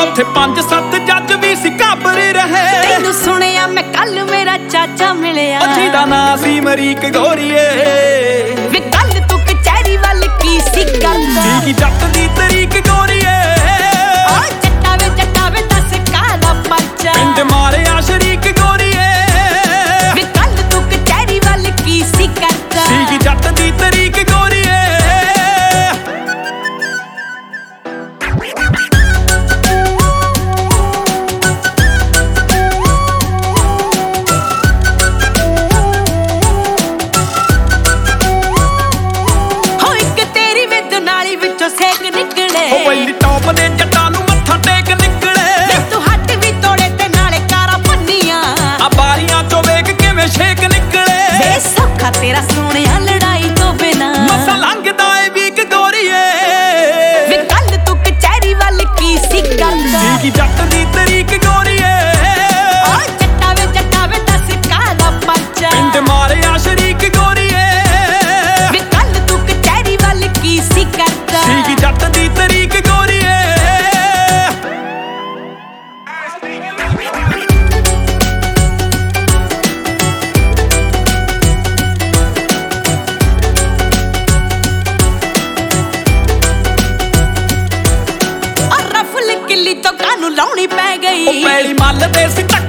ਉੱਥੇ 5-7 ਜੱਜ ਵੀ ਸੀ ਘਾਬਰ ਰਹੇ। ਤੈਨੂੰ ਸੁਣਿਆ ਮੈਂ ਕੱਲ ਮੇਰਾ ਚਾਚਾ ਮਿਲਿਆ, ਜਿਹਦਾ ਨਾਂ ਸੀ ਅਮਰੀਕ ਗੋਰੀਏ। ਵੇ ਕੱਲ ਤੂੰ ਕਚਹਿਰੀ ਵੱਲ ਕੀ ਸੀ ਕਰਦਾ? ਕੀ ਜੱਟ ਦੀ ਤਰੀਕ ਗੋਰੀਏ। ਓ ਜੱਟਾ ਵੇ ਦੱਸ ਕਾਹਦਾ ਪਰਚਾ? ਪਿੰਡ ਮਾਰਿਆ ਸ਼ਰੀਕ ਗੋਰੀਏ। ਵੇ ਕੱਲ ਤੂੰ ਕਚਹਿਰੀ ਵੱਲ ਕੀ ਸੀ ਕਰਦਾ? ਕੀ ਜੱਟ ਦੀ ਤਰੀਕ ਗੋਰੀਏ। ਸੇਕ ਨਿਕਲੇ ਉਹ ਪਹਿਲੀ ਟੌਪ ਦੇ ਜੱਟਾਂ ਨੂੰ ਮੱਥਾ ਟੇਕ ਨਿਕਲੇ। ਤੂੰ ਹੱਟ ਵੀ ਤੋੜੇ ਤੇ ਨਾਲੇ ਕਾਰਾਂ ਭੰਨੀਆਂ, ਆ ਬਾਰੀਆਂ ਚੋਂ ਵੇਖ ਕਿਵੇਂ ਛੇਕ ਨਿਕਲੇ। ਵੇ ਸੌਖਾ ਤੇਰਾ ਸੋਹਣਿਆ ਲੜਾਈ ਤੋਂ ਬਿਨਾ ਮਸਾਂ ਲੰਘਦਾ ਏ ਵੀਕ ਗੋਰੀਏ। ਵੇ ਕੱਲ ਤੂੰ ਕਚਹਿਰੀ ਵੱਲ ਕੀ ਸੀ ਕਰਦਾ? ਕੀ ਜੱਟ ਦੀ ਤਰੀਕ ਗੋਰੀਏ। ਓ ਜੱਟਾ ਵੇ ਦੱਸ ਕਾਹਦਾ ਪਰਚਾ? ਪਿੰਡ ਮਾਰਿਆ ਸ਼ਰੀਕ ਗੋਰੀਏ। ਵੇ ਕੱਲ ਤੂੰ ਕਚਹਿਰੀ ਵੱਲ ਕੀ ਸੀ ਕਰਦਾ? ਕੀ ਜੱਟ ਦੀ ਤਰੀਕ ਗੋਰੀਏ। ਰਫਲ ਕਿੱਲੀ ਤੋਂ ਕਾਨੂੰ ਲਾਉਣੀ ਪੈ ਗਈ। ਉਹ ਪੈਲੀ ਮੱਲ ਦੇ ਸੀ